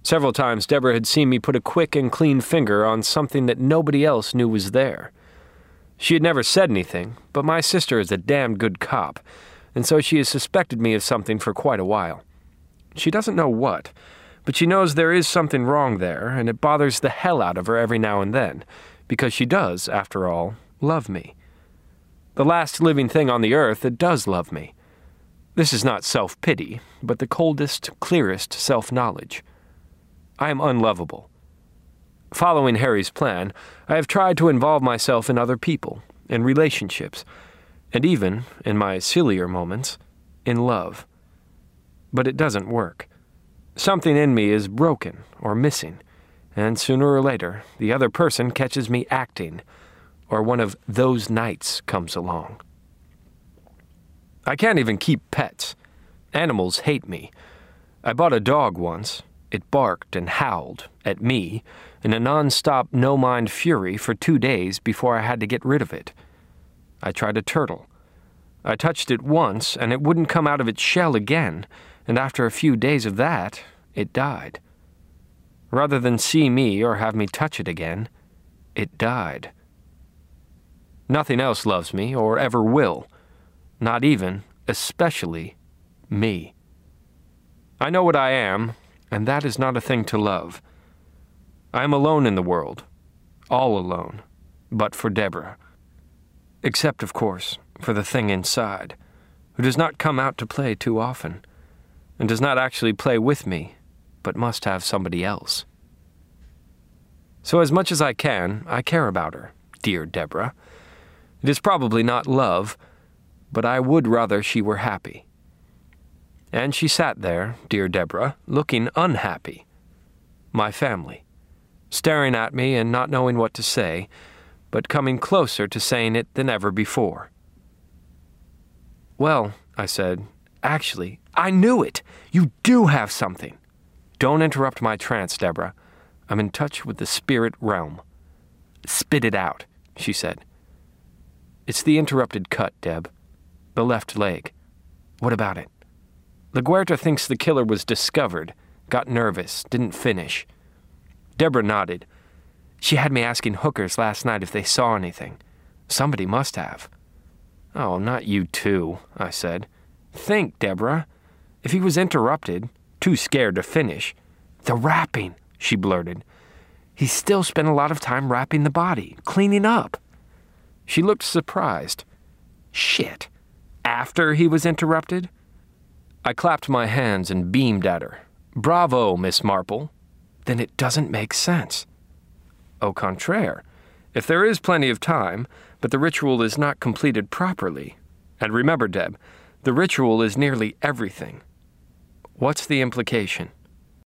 Several times Deborah had seen me put a quick and clean finger on something that nobody else knew was there. She had never said anything, but my sister is a damn good cop, and so she has suspected me of something for quite a while. She doesn't know what, but she knows there is something wrong there, and it bothers the hell out of her every now and then, because she does, after all, love me. The last living thing on the earth that does love me. This is not self-pity, but the coldest, clearest self-knowledge. I am unlovable. Following Harry's plan, I have tried to involve myself in other people, in relationships, and even, in my sillier moments, in love. But it doesn't work. Something in me is broken or missing, and sooner or later, the other person catches me acting, or one of those nights comes along. I can't even keep pets. Animals hate me. I bought a dog once. It barked and howled at me in a non-stop no-mind fury for 2 days before I had to get rid of it. I tried a turtle. I touched it once, and it wouldn't come out of its shell again, and after a few days of that, it died. Rather than see me or have me touch it again, it died. Nothing else loves me or ever will, not even, especially, me. I know what I am, and that is not a thing to love. I am alone in the world, all alone, but for Deborah. Except, of course, for the thing inside, who does not come out to play too often, and does not actually play with me, but must have somebody else. So as much as I can, I care about her, dear Deborah. It is probably not love, but I would rather she were happy. And she sat there, dear Deborah, looking unhappy. My family, staring at me and not knowing what to say, but coming closer to saying it than ever before. Well, I said, actually, I knew it! You do have something! Don't interrupt my trance, Deborah. I'm in touch with the spirit realm. Spit it out, she said. It's the interrupted cut, Deb. The left leg. What about it? LaGuerta thinks the killer was discovered, got nervous, didn't finish. Deborah nodded. She had me asking hookers last night if they saw anything. Somebody must have. Oh, not you too, I said. Think, Deborah. If he was interrupted, too scared to finish. The wrapping, she blurted. He still spent a lot of time wrapping the body, cleaning up. She looked surprised. Shit. After he was interrupted? I clapped my hands and beamed at her. Bravo, Miss Marple. Then it doesn't make sense. Au contraire. If there is plenty of time, but the ritual is not completed properly. And remember, Deb, the ritual is nearly everything. What's the implication?